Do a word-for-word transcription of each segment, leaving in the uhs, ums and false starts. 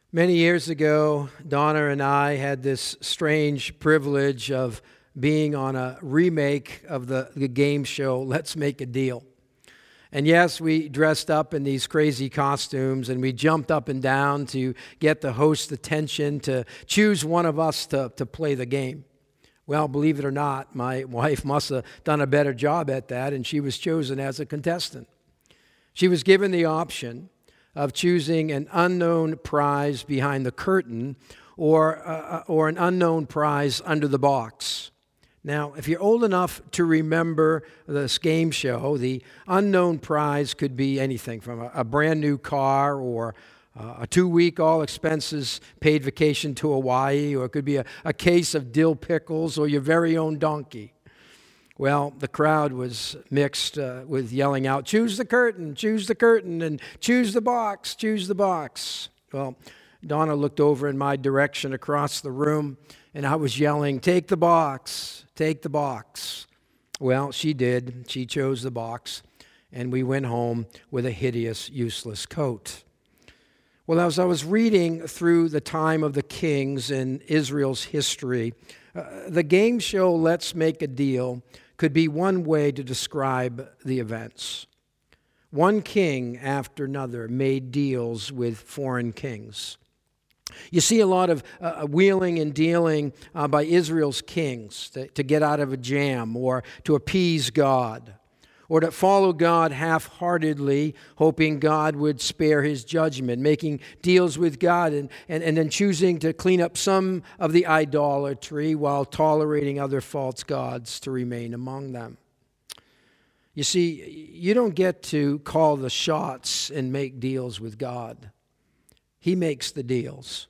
Many years ago, Donna and I had this strange privilege of being on a remake of the, the game show, Let's Make a Deal. And yes, we dressed up in these crazy costumes and we jumped up and down to get the host's attention to choose one of us to, to play the game. Well, believe it or not, my wife must have done a better job at that, and she was chosen as a contestant. She was given the option of choosing an unknown prize behind the curtain or, uh, or an unknown prize under the box. Now, if you're old enough to remember this game show, the unknown prize could be anything from a, a brand new car or uh, a two-week all-expenses-paid vacation to Hawaii, or it could be a, a case of dill pickles or your very own donkey. Well, the crowd was mixed uh, with yelling out, "Choose the curtain, choose the curtain, and choose the box, choose the box." Well, Donna looked over in my direction across the room, and I was yelling, "Take the box, take the box." Well, she did. She chose the box, and we went home with a hideous, useless coat. Well, as I was reading through the time of the kings in Israel's history, uh, the game show Let's Make a Deal could be one way to describe the events. One king after another made deals with foreign kings. You see a lot of uh, wheeling and dealing uh, by Israel's kings to, to get out of a jam or to appease God, or to follow God half-heartedly, hoping God would spare his judgment, making deals with God and, and, and then choosing to clean up some of the idolatry while tolerating other false gods to remain among them. You see, you don't get to call the shots and make deals with God. He makes the deals.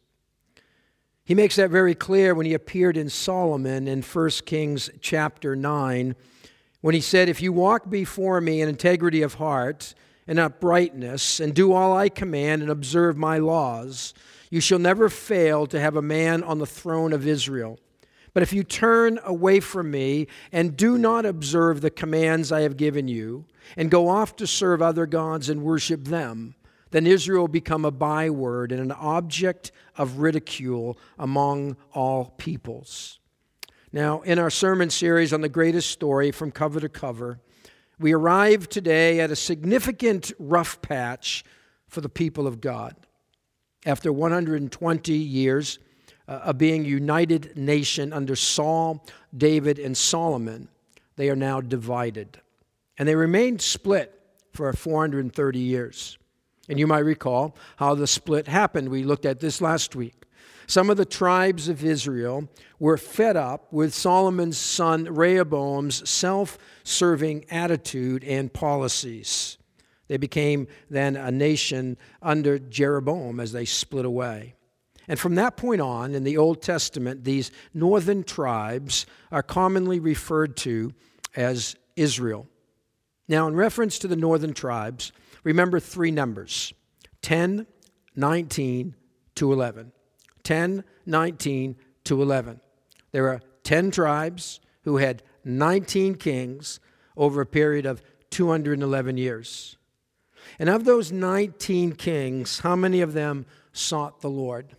He makes that very clear when he appeared in Solomon in First Kings chapter nine, when he said, "If you walk before me in integrity of heart and uprightness, and do all I command and observe my laws, you shall never fail to have a man on the throne of Israel. But if you turn away from me and do not observe the commands I have given you, and go off to serve other gods and worship them, then Israel will become a byword and an object of ridicule among all peoples." Now, in our sermon series on the greatest story from cover to cover, we arrive today at a significant rough patch for the people of God. After one hundred twenty years uh, of being a united nation under Saul, David, and Solomon, they are now divided. And they remained split for four hundred thirty years. And you might recall how the split happened. We looked at this last week. Some of the tribes of Israel were fed up with Solomon's son Rehoboam's self-serving attitude and policies. They became then a nation under Jeroboam as they split away. And from that point on, in the Old Testament, these northern tribes are commonly referred to as Israel. Now, in reference to the northern tribes, remember three numbers: ten, nineteen to eleven. ten, nineteen to eleven. There are ten tribes who had nineteen kings over a period of two hundred eleven years. And of those nineteen kings, how many of them sought the Lord?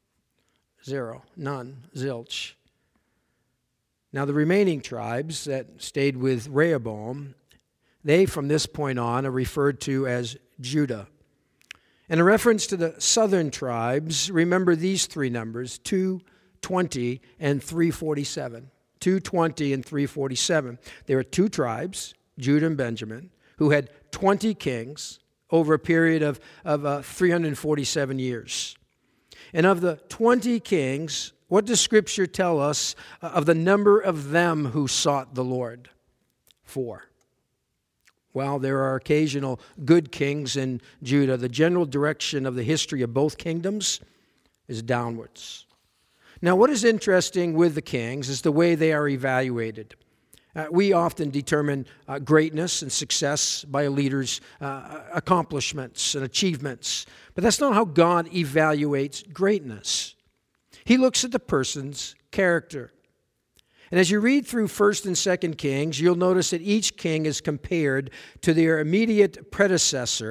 Zero. None. Zilch. Now the remaining tribes that stayed with Rehoboam, they from this point on are referred to as Judah. And in reference to the southern tribes, remember these three numbers: two, twenty, and three forty-seven. two, twenty, and three forty-seven. There are two tribes, Judah and Benjamin, who had twenty kings over a period of, of uh, three hundred forty-seven years. And of the twenty kings, what does Scripture tell us of the number of them who sought the Lord? Four. While there are occasional good kings in Judah, the general direction of the history of both kingdoms is downwards. Now, what is interesting with the kings is the way they are evaluated. Uh, we often determine uh, greatness and success by a leader's uh, accomplishments and achievements, but that's not how God evaluates greatness. He looks at the person's character. And as you read through First and Second Kings, you'll notice that each king is compared to their immediate predecessor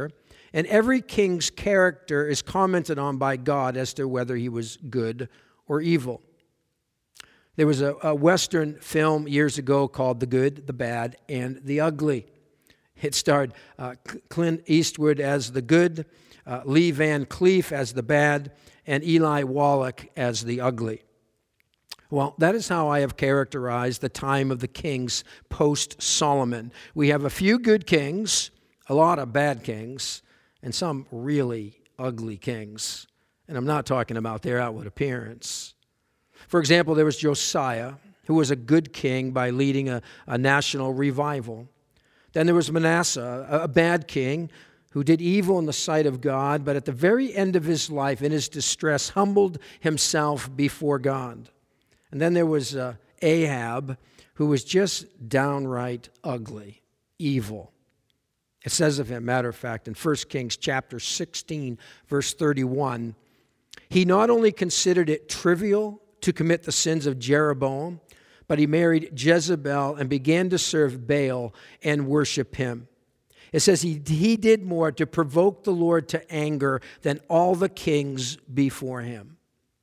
And every king's character is commented on by God as to whether he was good or evil. There was a, a Western film years ago called The Good, the Bad, and the Ugly. It starred uh, Clint Eastwood as the good, uh, Lee Van Cleef as the bad, and Eli Wallach as the ugly. Well, that is how I have characterized the time of the kings post-Solomon. We have a few good kings, a lot of bad kings, and some really ugly kings. And I'm not talking about their outward appearance. For example, there was Josiah, who was a good king by leading a, a national revival. Then there was Manasseh, a, a bad king who did evil in the sight of God, but at the very end of his life, in his distress, humbled himself before God. And then there was uh, Ahab, who was just downright ugly, evil. It says of him, matter of fact, in First Kings chapter sixteen, verse thirty-one, he not only considered it trivial to commit the sins of Jeroboam, but he married Jezebel and began to serve Baal and worship him. It says he, he did more to provoke the Lord to anger than all the kings before him.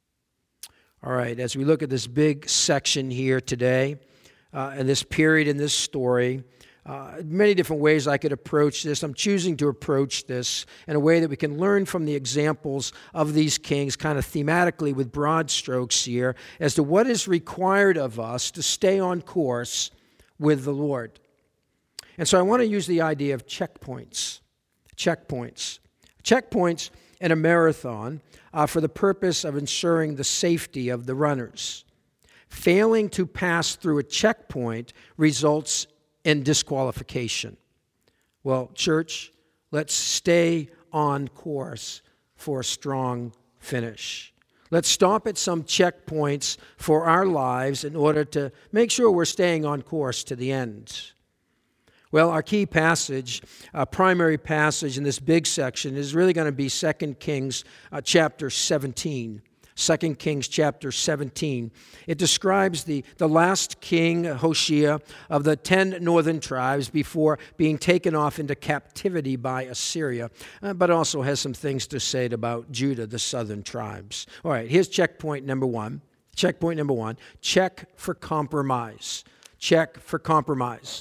All right, as we look at this big section here today, uh, and this period in this story, uh, many different ways I could approach this. I'm choosing to approach this in a way that we can learn from the examples of these kings, kind of thematically with broad strokes here, as to what is required of us to stay on course with the Lord. And so I want to use the idea of checkpoints. Checkpoints. Checkpoints in a marathon uh, for the purpose of ensuring the safety of the runners. Failing to pass through a checkpoint results in disqualification. Well, church, let's stay on course for a strong finish. Let's stop at some checkpoints for our lives in order to make sure we're staying on course to the end. Well, our key passage, uh, primary passage in this big section is really going to be Second Kings uh, chapter seventeen. Second Kings chapter seventeen. It describes the, the last king, Hoshea, of the ten northern tribes before being taken off into captivity by Assyria, uh, but also has some things to say about Judah, the southern tribes. All right, here's checkpoint number one. Checkpoint number one, check for compromise. Check for compromise.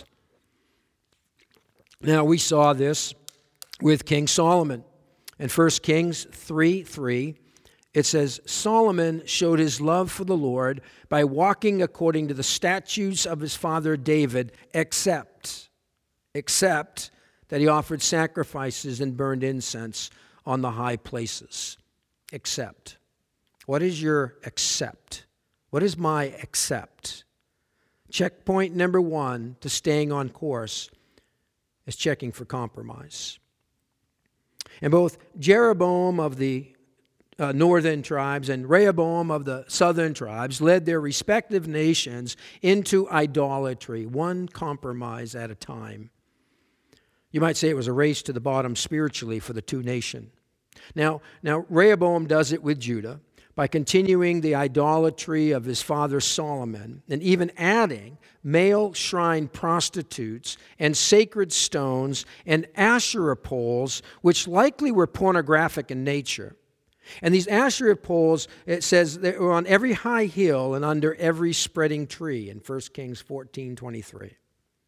Now, we saw this with King Solomon. In First Kings three three, it says, Solomon showed his love for the Lord by walking according to the statutes of his father David, except, except that he offered sacrifices and burned incense on the high places. Except. What is your except? What is my except? Checkpoint number one to staying on course is checking for compromise. And both Jeroboam of the uh, northern tribes and Rehoboam of the southern tribes led their respective nations into idolatry, one compromise at a time. You might say it was a race to the bottom spiritually for the two nations. Now, now Rehoboam does it with Judah by continuing the idolatry of his father Solomon and even adding male shrine prostitutes and sacred stones and Asherah poles, which likely were pornographic in nature. And these Asherah poles, it says, they were on every high hill and under every spreading tree in First Kings fourteen twenty-three.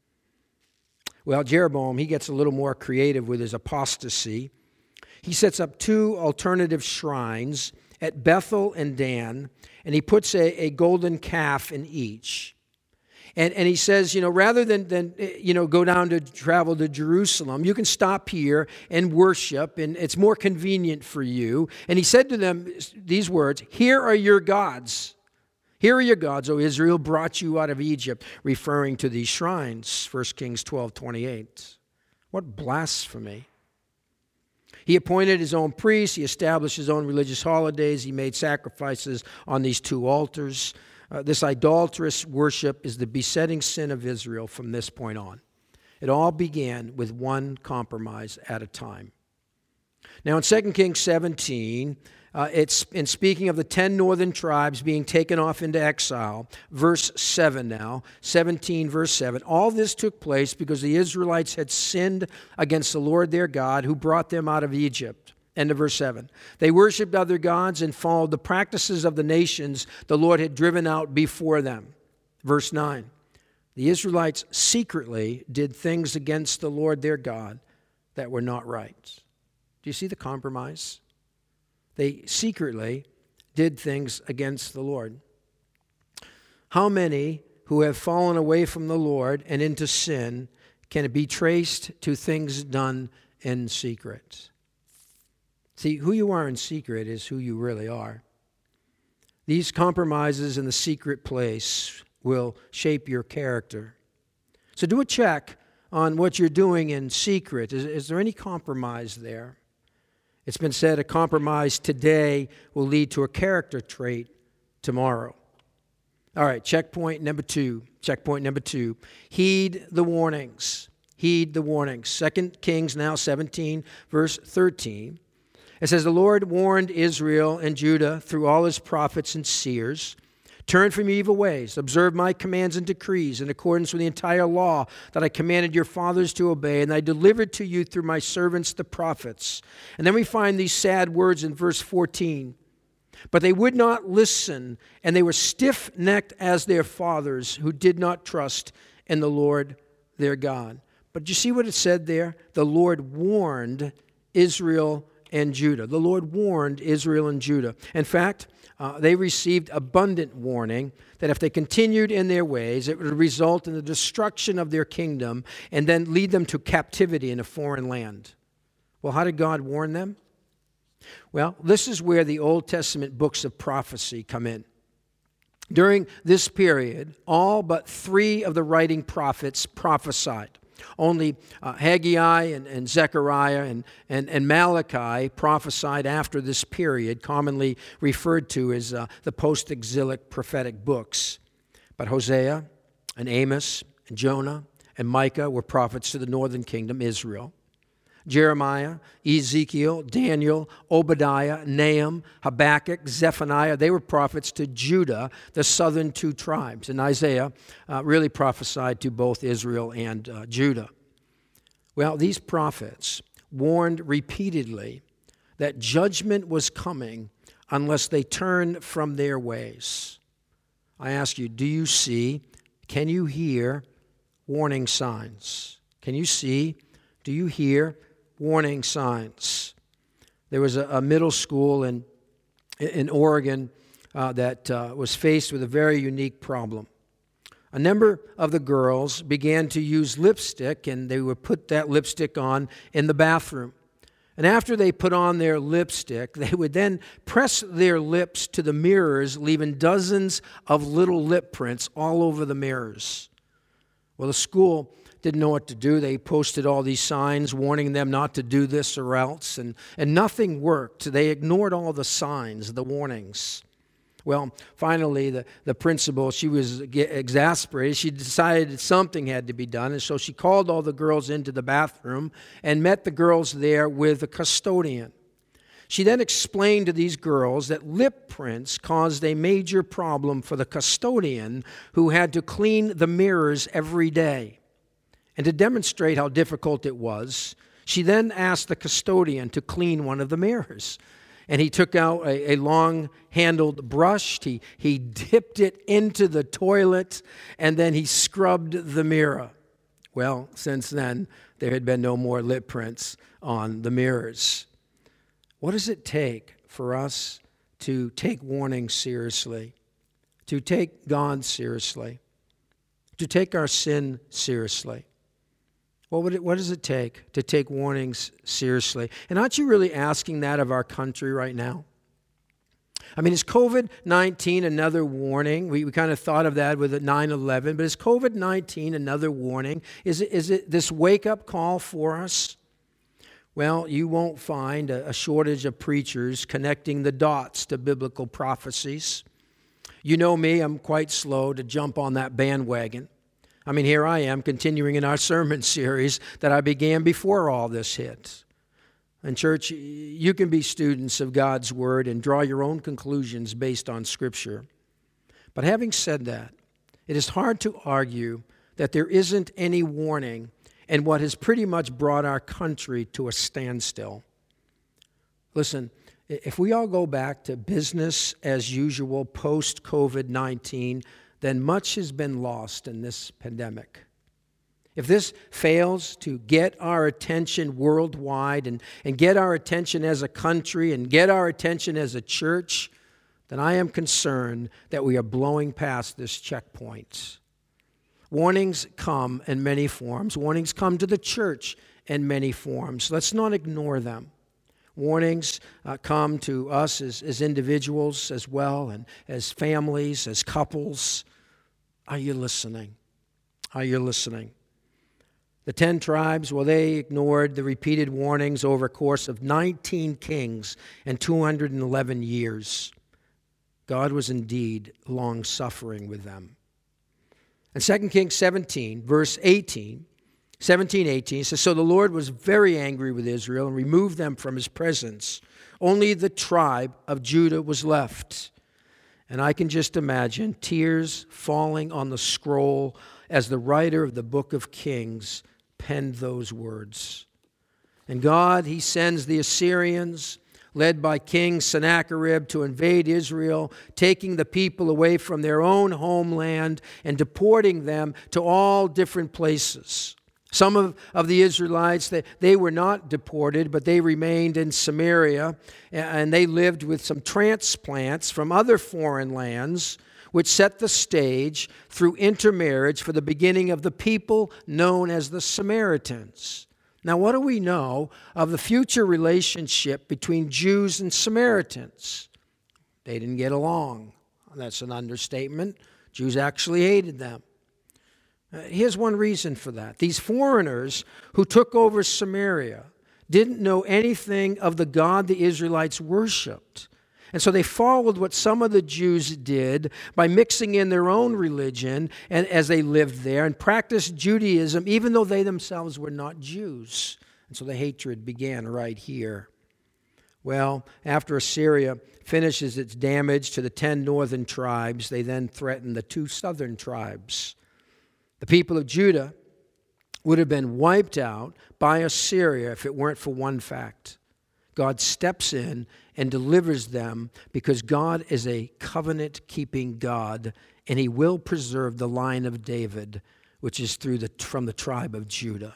Well, Jeroboam, he gets a little more creative with his apostasy. He sets up two alternative shrines at Bethel and Dan, and he puts a, a golden calf in each. And, and he says, you know, rather than, than, you know, go down to travel to Jerusalem, you can stop here and worship, and it's more convenient for you. And he said to them these words, here are your gods. Here are your gods, O Israel, brought you out of Egypt, referring to these shrines, First Kings twelve twenty-eight. What blasphemy. He appointed his own priests. He established his own religious holidays. He made sacrifices on these two altars. Uh, this idolatrous worship is the besetting sin of Israel from this point on. It all began with one compromise at a time. Now in Second Kings seventeen, uh, it's in speaking of the ten northern tribes being taken off into exile, verse seven now, seventeen verse seven. All this took place because the Israelites had sinned against the Lord their God who brought them out of Egypt. End of verse seven. They worshipped other gods and followed the practices of the nations the Lord had driven out before them. Verse nine. The Israelites secretly did things against the Lord their God that were not right. Do you see the compromise? They secretly did things against the Lord. How many who have fallen away from the Lord and into sin can it be traced to things done in secret? See, who you are in secret is who you really are. These compromises in the secret place will shape your character. So do a check on what you're doing in secret. Is, is there any compromise there? It's been said a compromise today will lead to a character trait tomorrow. All right, checkpoint number two. Checkpoint number two. Heed the warnings. Heed the warnings. Second Kings now seventeen, verse thirteen. It says, the Lord warned Israel and Judah through all his prophets and seers. Turn from your evil ways. Observe my commands and decrees in accordance with the entire law that I commanded your fathers to obey, and I delivered to you through my servants the prophets. And then we find these sad words in verse fourteen. But they would not listen, and they were stiff-necked as their fathers, who did not trust in the Lord their God. But do you see what it said there? The Lord warned Israel and Judah. The Lord warned Israel and Judah. In fact, uh, they received abundant warning that if they continued in their ways, it would result in the destruction of their kingdom and then lead them to captivity in a foreign land. Well, how did God warn them? Well, this is where the Old Testament books of prophecy come in. During this period, all but three of the writing prophets prophesied. Only uh, Haggai and, and Zechariah and, and, and Malachi prophesied after this period, commonly referred to as uh, the post-exilic prophetic books. But Hosea and Amos and Jonah and Micah were prophets to the northern kingdom, Israel. Jeremiah, Ezekiel, Daniel, Obadiah, Nahum, Habakkuk, Zephaniah, they were prophets to Judah, the southern two tribes. And Isaiah uh, really prophesied to both Israel and uh, Judah. Well, these prophets warned repeatedly that judgment was coming unless they turned from their ways. I ask you, do you see, can you hear warning signs? Can you see, do you hear warning signs? There was a, a middle school in, in Oregon uh, that uh, was faced with a very unique problem. A number of the girls began to use lipstick, and they would put that lipstick on in the bathroom. And after they put on their lipstick, they would then press their lips to the mirrors, leaving dozens of little lip prints all over the mirrors. Well, the school didn't know what to do. They posted all these signs warning them not to do this or else, and, and nothing worked. They ignored all the signs, the warnings. Well, finally, the, the principal, she was exasperated. She decided that something had to be done, and so she called all the girls into the bathroom and met the girls there with the custodian. She then explained to these girls that lip prints caused a major problem for the custodian, who had to clean the mirrors every day. And to demonstrate how difficult it was, she then asked the custodian to clean one of the mirrors. And he took out a, a long-handled brush, he, he dipped it into the toilet, and then he scrubbed the mirror. Well, since then, there had been no more lip prints on the mirrors. What does it take for us to take warning seriously, to take God seriously, to take our sin seriously? What would it, what does it take to take warnings seriously? And aren't you really asking that of our country right now? I mean, is covid nineteen another warning? We, we kind of thought of that with nine eleven, but is covid nineteen another warning? Is it, is it this wake-up call for us? Well, you won't find a, a shortage of preachers connecting the dots to biblical prophecies. You know me, I'm quite slow to jump on that bandwagon. I mean, here I am continuing in our sermon series that I began before all this hit. And church, you can be students of God's Word and draw your own conclusions based on Scripture. But having said that, it is hard to argue that there isn't any warning in what has pretty much brought our country to a standstill. Listen, if we all go back to business as usual post-COVID nineteen, then much has been lost in this pandemic. If this fails to get our attention worldwide and, and get our attention as a country and get our attention as a church, then I am concerned that we are blowing past this checkpoint. Warnings come in many forms. Warnings come to the church in many forms. Let's not ignore them. Warnings uh, come to us as, as individuals as well, and as families, as couples. Are you listening? Are you listening? The ten tribes, well, they ignored the repeated warnings over a course of nineteen kings and two hundred eleven years. God was indeed long-suffering with them. And Second Kings seventeen, verse eighteen, seventeen, eighteen says, "So the Lord was very angry with Israel and removed them from his presence. Only the tribe of Judah was left." And I can just imagine tears falling on the scroll as the writer of the book of Kings penned those words. And God, he sends the Assyrians, led by King Sennacherib, to invade Israel, taking the people away from their own homeland and deporting them to all different places. Some of, of the Israelites, they, they were not deported, but they remained in Samaria, and they lived with some transplants from other foreign lands, which set the stage through intermarriage for the beginning of the people known as the Samaritans. Now, what do we know of the future relationship between Jews and Samaritans? They didn't get along. That's an understatement. Jews actually hated them. Uh, here's one reason for that. These foreigners who took over Samaria didn't know anything of the God the Israelites worshipped. And so they followed what some of the Jews did by mixing in their own religion and as they lived there and practiced Judaism even though they themselves were not Jews. And so the hatred began right here. Well, after Assyria finishes its damage to the ten northern tribes, they then threaten the two southern tribes. The people of Judah would have been wiped out by Assyria if it weren't for one fact. God steps in and delivers them because God is a covenant-keeping God, and he will preserve the line of David, which is through the from the tribe of Judah.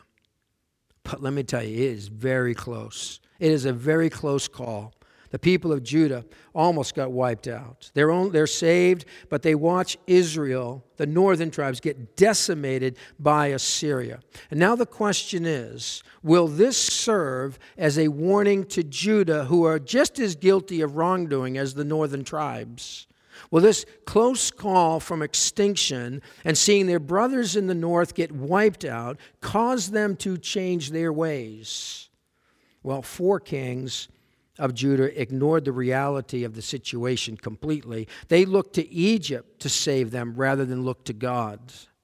But let me tell you, it is very close. It is a very close call. The people of Judah almost got wiped out. They're, own, they're saved, but they watch Israel, the northern tribes, get decimated by Assyria. And now the question is, will this serve as a warning to Judah, who are just as guilty of wrongdoing as the northern tribes? Will this close call from extinction and seeing their brothers in the north get wiped out cause them to change their ways? Well, four kings of Judah ignored the reality of the situation completely. They looked to Egypt to save them rather than look to God.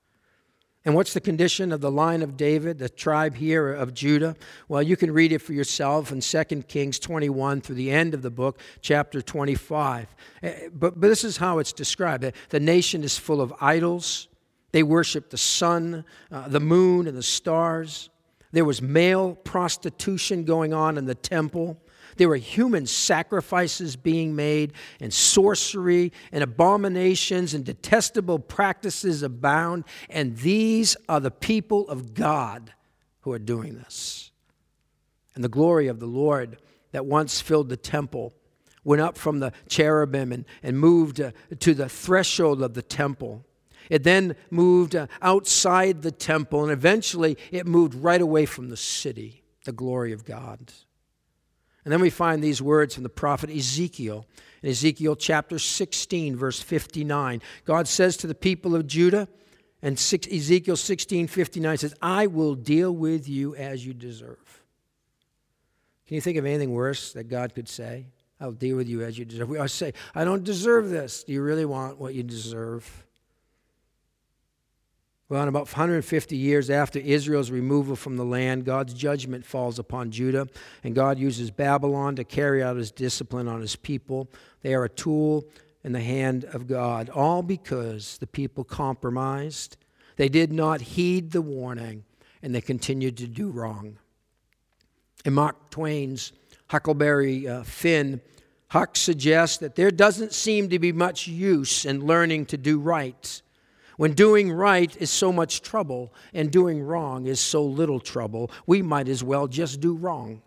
And what's the condition of the line of David, the tribe here of Judah? Well, you can read it for yourself in Second Kings twenty-one through the end of the book, chapter twenty-five. But, but this is how it's described. The nation is full of idols. They worship the sun, uh, the moon, and the stars. There was male prostitution going on in the temple. There were human sacrifices being made, and sorcery and abominations and detestable practices abound. And these are the people of God who are doing this. And the glory of the Lord that once filled the temple went up from the cherubim and, and moved uh, to the threshold of the temple. It then moved uh, outside the temple, and eventually it moved right away from the city, the glory of God. And then we find these words from the prophet Ezekiel. In Ezekiel chapter sixteen, verse fifty-nine, God says to the people of Judah, and Ezekiel sixteen, fifty-nine says, "I will deal with you as you deserve." Can you think of anything worse that God could say? I'll deal with you as you deserve. We always say, I don't deserve this. Do you really want what you deserve? Well, in about one hundred fifty years after Israel's removal from the land, God's judgment falls upon Judah, and God uses Babylon to carry out his discipline on his people. They are a tool in the hand of God, all because the people compromised. They did not heed the warning, and they continued to do wrong. In Mark Twain's Huckleberry uh, Finn, Huck suggests that there doesn't seem to be much use in learning to do right, when doing right is so much trouble and doing wrong is so little trouble. We might as well just do wrong.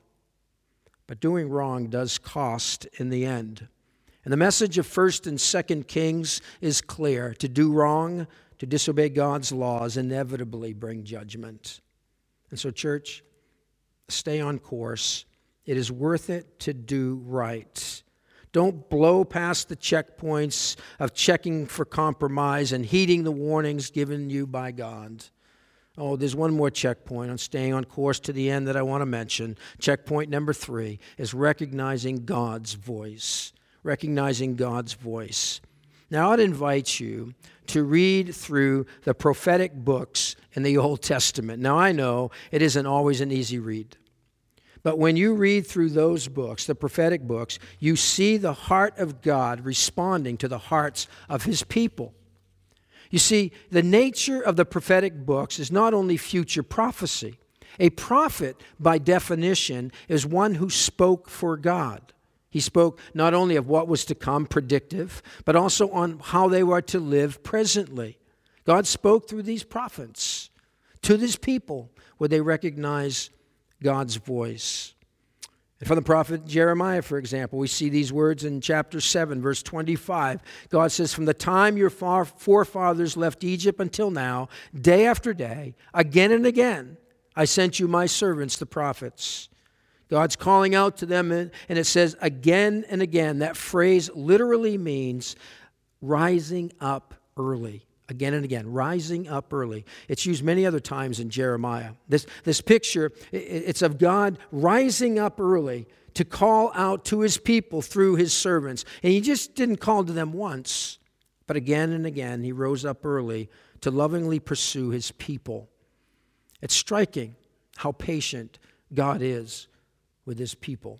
But doing wrong does cost in the end. And the message of First and Second Kings is clear. To do wrong, to disobey God's laws, inevitably bring judgment. And so, church, stay on course. It is worth it to do right. Don't blow past the checkpoints of checking for compromise and heeding the warnings given you by God. Oh, there's one more checkpoint on staying on course to the end that I want to mention. Checkpoint number three is recognizing God's voice. Recognizing God's voice. Now, I'd invite you to read through the prophetic books in the Old Testament. Now, I know it isn't always an easy read. But when you read through those books, the prophetic books, you see the heart of God responding to the hearts of his people. You see, the nature of the prophetic books is not only future prophecy. A prophet, by definition, is one who spoke for God. He spoke not only of what was to come, predictive, but also on how they were to live presently. God spoke through these prophets to this people where they recognize God's voice. And from the prophet Jeremiah, for example, we see these words in chapter seven, verse twenty-five. God says, "From the time your forefathers left Egypt until now, day after day, again and again, I sent you my servants, the prophets." God's calling out to them, and it says again and again. That phrase literally means rising up early. Again and again, rising up early. It's used many other times in Jeremiah. This, this picture, it's of God rising up early to call out to his people through his servants. And he just didn't call to them once, but again and again, he rose up early to lovingly pursue his people. It's striking how patient God is with his people.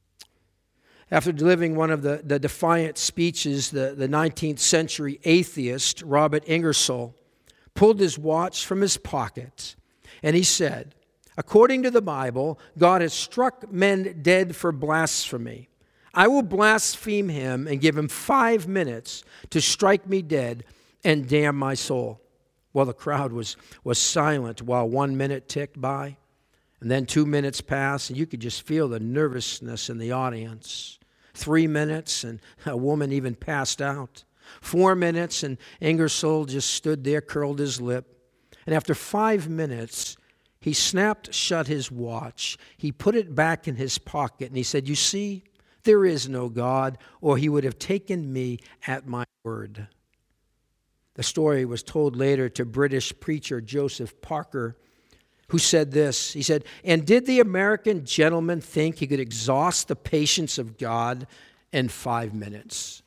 After delivering one of the, the defiant speeches, the, the nineteenth century atheist, Robert Ingersoll, pulled his watch from his pocket, and he said, "According to the Bible, God has struck men dead for blasphemy. I will blaspheme him and give him five minutes to strike me dead and damn my soul." Well, the crowd was, was silent while one minute ticked by, and then two minutes passed, and you could just feel the nervousness in the audience. Three minutes, and a woman even passed out. Four minutes, and Ingersoll just stood there, curled his lip. And after five minutes, he snapped shut his watch. He put it back in his pocket, and he said, "You see, there is no God, or he would have taken me at my word." The story was told later to British preacher Joseph Parker, who said this. He said, "And did the American gentleman think he could exhaust the patience of God in five minutes?"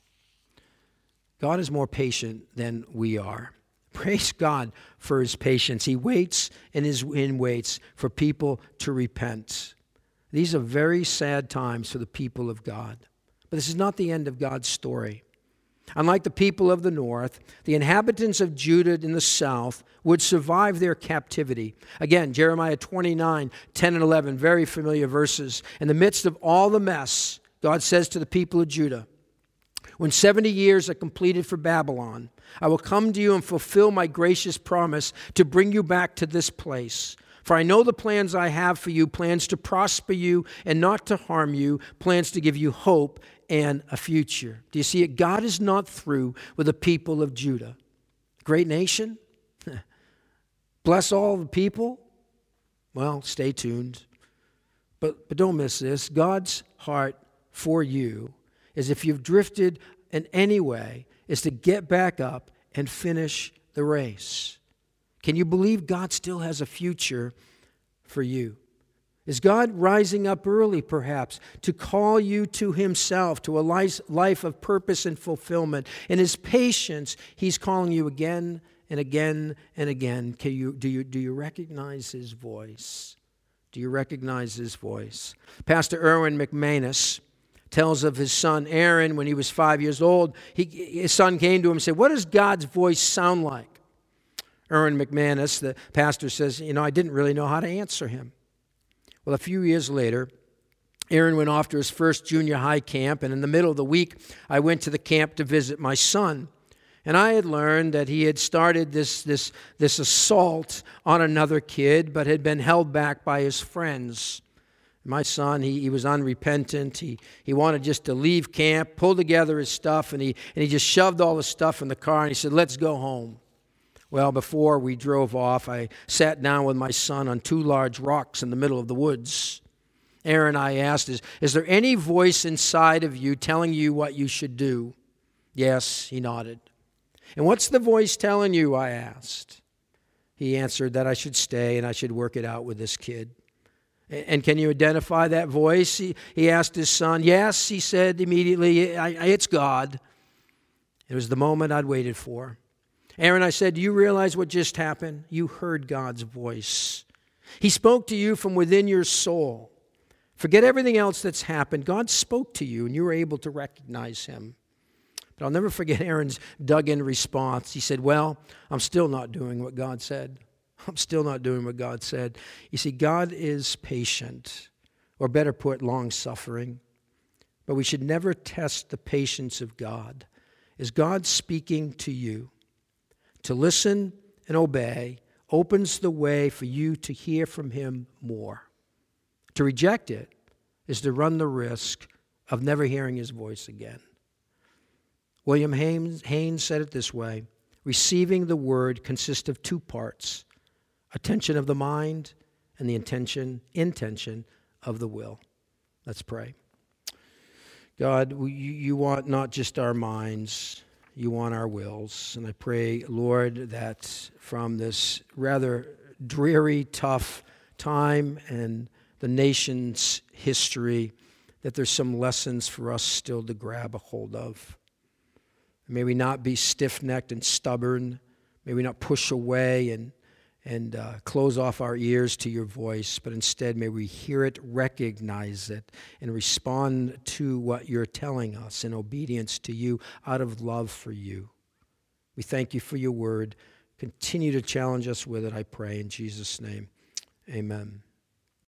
God is more patient than we are. Praise God for his patience. He waits and his and waits for people to repent. These are very sad times for the people of God. But this is not the end of God's story. Unlike the people of the north, the inhabitants of Judah in the south would survive their captivity. Again, Jeremiah twenty-nine, ten and eleven, very familiar verses. In the midst of all the mess, God says to the people of Judah, "When seventy years are completed for Babylon, I will come to you and fulfill my gracious promise to bring you back to this place. For I know the plans I have for you, plans to prosper you and not to harm you, plans to give you hope and a future." Do you see it? God is not through with the people of Judah. Great nation? Bless all the people? Well, stay tuned. But, but don't miss this. God's heart for you is, if you've drifted in any way, is to get back up and finish the race. Can you believe God still has a future for you? Is God rising up early, perhaps, to call you to himself, to a life of purpose and fulfillment? In his patience, he's calling you again and again and again. Can you, do you, do you recognize his voice? Do you recognize his voice? Pastor Erwin McManus tells of his son Aaron when he was five years old. He, his son came to him and said, "What does God's voice sound like?" Erwin McManus, the pastor, says, "You know, I didn't really know how to answer him." Well, a few years later, Aaron went off to his first junior high camp, and in the middle of the week, I went to the camp to visit my son. And I had learned that he had started this, this, this assault on another kid, but had been held back by his friends. My son, he, he was unrepentant. He, he wanted just to leave camp, pull together his stuff, and he, and he just shoved all the stuff in the car, and he said, "Let's go home." Well, before we drove off, I sat down with my son on two large rocks in the middle of the woods. Aaron, I asked, is, is there any voice inside of you telling you what you should do? Yes, he nodded. And what's the voice telling you, I asked. He answered that I should stay and I should work it out with this kid. And can you identify that voice? He, he asked his son. Yes, he said immediately, I, I, it's God. It was the moment I'd waited for. Aaron, I said, do you realize what just happened? You heard God's voice. He spoke to you from within your soul. Forget everything else that's happened. God spoke to you, and you were able to recognize him. But I'll never forget Aaron's dug-in response. He said, well, I'm still not doing what God said. I'm still not doing what God said. You see, God is patient, or better put, long-suffering. But we should never test the patience of God. Is God speaking to you? To listen and obey opens the way for you to hear from him more. To reject it is to run the risk of never hearing his voice again. William Haynes, Haynes said it this way: receiving the word consists of two parts, attention of the mind and the intention, intention of the will. Let's pray. God, we, you want not just our minds, you want our wills. And I pray, Lord, that from this rather dreary, tough time and the nation's history, that there's some lessons for us still to grab a hold of. May we not be stiff-necked and stubborn. May we not push away and, and uh, close off our ears to your voice, but instead may we hear it, recognize it, and respond to what you're telling us in obedience to you out of love for you. We thank you for your word. Continue to challenge us with it, I pray, in Jesus' name. Amen.